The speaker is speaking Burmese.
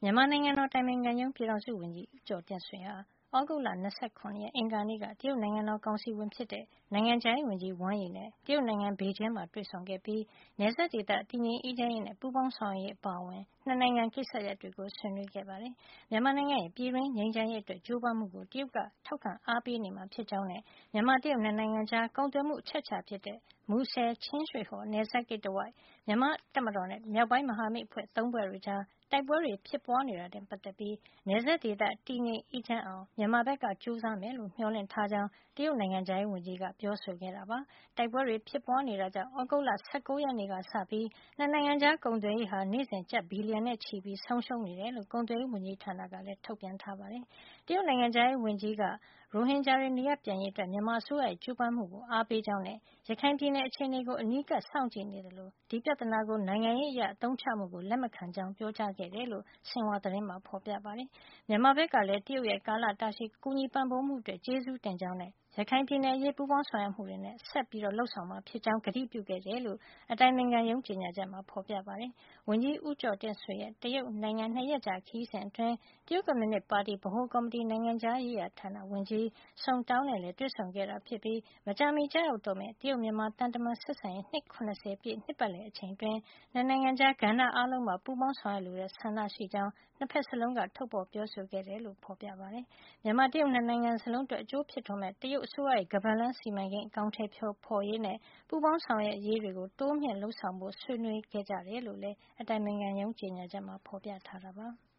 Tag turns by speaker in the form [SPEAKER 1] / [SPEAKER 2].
[SPEAKER 1] မြန်မာနိုင်ငံတော်တိုင်ပင်ခံရုံးပြည်ထောင်စုဝန်ကြီးဦးကျော်တင့်ဆွေဟာသြဂုတ်လ ၂၇ ရက် အင်္ဂါနေ့ကတရုတ်နိုင်ငံတော်ကောင်စီဝင်ဖြစ်တဲ့နိုင်ငံခြားရေးဝန်ကြီးဝမ်ယီနဲ့တရုတ်နိုင်ငံဘေကျင်းမှာတွေ့ဆုံခဲ့ပြီးနယ်စပ်ဒေသတည်ငြိမ်အေးချမ်းရေးနဲ့ပူးပေါင်းဆောင်ရွက်ရေးအပါအဝင်နှစ်နိုင်ငံကိစ္စရပ်တွေကိုဆွေးနွေးခဲ့ပါတယ်။မြန်မာနိုင်ငံရဲ့ပြည်တွင်းငြိမ်းချမ်းရေးအတွက်ကြိုးပမ်းမှုကိုတရုတ်ကထောက်ခံအားပေးနေမှာဖြစ်ကြောင်းနဲ့မြန်မာတရုတ်နှစ်နိုင်ငံကြားကုန်သွယ်မှုအချက်အခြာဖြစ်တဲ့မူဆယ်-ချင်းရွှေဟော်နယ်စပ်ဂိတ်တဝိုက်မြန်မာ့တပ်မတော်နဲ့မြောက်ပိုင်းမဟာမိတ်အဖွဲ့၃ဖွဲ့တို့ကြားတိုက်ပွဲတွေဖြစ်ပွါးနေတာနဲ့ပတ်သက်ပြီးနယ်စပ်ဒေသတည်ငြိမ်အေးချမ်းအောင်မြန်မာဘက်ကကြိုးစားမယ်လို့မျှော်လင့်ထားကြောင်းတရုတ်နိုင်ငံခြားရေးဝန်ကြီးကပြောဆိုခဲ့တာပါ။တိုက်ပွဲတွေဖြစ်ပွါးနေတာကြောင့်သြဂုတ်လ၁၉ရက်နေ့ကစပြီးနှစ်နိုင်ငံကြားကုန်သွယ်ရေးဟာနေ့စဉ်ကျပ်ဘီလီယံနဲ့ချီပြီးဆုံးရှုံးနေတယ်လို့ကုန်သွယ်ရေးဝန်ကြီးဌာနကလည်းထုတ်ပြန်ထားပါတယ်။တရုတ်နိုင်ငံခြားရေးဝန်ကြီးကရိုဟင်ဂျာတွေနေရပ်ပြန်ရေးအတွက်မြန်မာအစိုးရရဲ့ကြိုးပမ်းမှုကိုအားပေးကြောင်းနဲ့ရခိုင်ပြည်နယ်အခြေအနေကိုအနီးကပ်စောင့်ကြည့်နေသလိုဒီပြဿနာကိုနိုင်ငံရေးအရအသုံးချမှုကိုလက်မခံကြောင်းပြောကြားခဲ့တယ်လို့ဆင်ဟွာသတင်းမှာဖေါ်ပြပါတယ်။မြန်မာဘက်ကလည်းတရုတ်ရဲ့ကာလတာရှည်ကူညီပံ့ပိုးမှုအတွက်ကျေးဇူးတင်ကြောင်းနဲ့ရခိုင်ပြည်နယ်အရေးပူးပေါင်းဆောင်ရွက်မှုတွေနဲ့ဆက်လက်လုပ်ဆောင်မှာဖြစ်ကြောင်းကတိပြုခဲ့တယ်လို့အတိုင်ပင်ခံရုံးကြေညာချက်မှာဖေါ်ပြပါတယ်။ဝန်ကြီးဦးကျော်တင့်ဆွေရဲ့တရုတ်နိုင်ငံ ၂ရက်ကြာခရီးစဉ်အတွင်းတရုတ်ကွန်မြူနစ်ပါတီဗဟိုကော်မတီနိုင်ငံခြားရေးရာဌာနဝန်ကြီး Song Tao နဲ့လည်းတွေ့ဆုံခဲ့တာဖြစ်ပြီးမကြာမီကျရောက်တော့မယ့်တရုတ်မြန်မာသံတမန်ဆက်ဆံရေးနှစ်၇၀ပြည့်နှစ်ပတ်လည်အချိန်အတွင်းနှစ်နိုင်ငံကြားကဏ္ဍအားလုံးမှာပူးပေါင်းဆောင်ရွက်လိုတဲ့ဆန္ဒရှိကြောင်းနှစ်ဖက်စလုံးကထုတ်ဖေါ်ပြောဆိုခဲ့တယ်လို့ဖေါ်ပြပါတယ်။မြန်မာတရုတ်နှစ်နိုင်ငံစလုံးအတွက်အကျိုးဖြစ်ထွန်းမယ့်တရုတ်အစိုးရရဲ့ခါးပတ်လမ်းစီမံကိန်းအကောင်အထည်ဖေါ်ရေးနဲ့ပူးပေါင်းဆောင်ရွက်ရေးတွေကိုတိုးမြှင့်လုပ်ဆောင်ဖို့ဆွေးနွေးခဲ့ကြတယ်လို့လည်းအတိုင်ပင်ခံရုံးကြေညာချက်မှာဖေါ်ပြထားပါ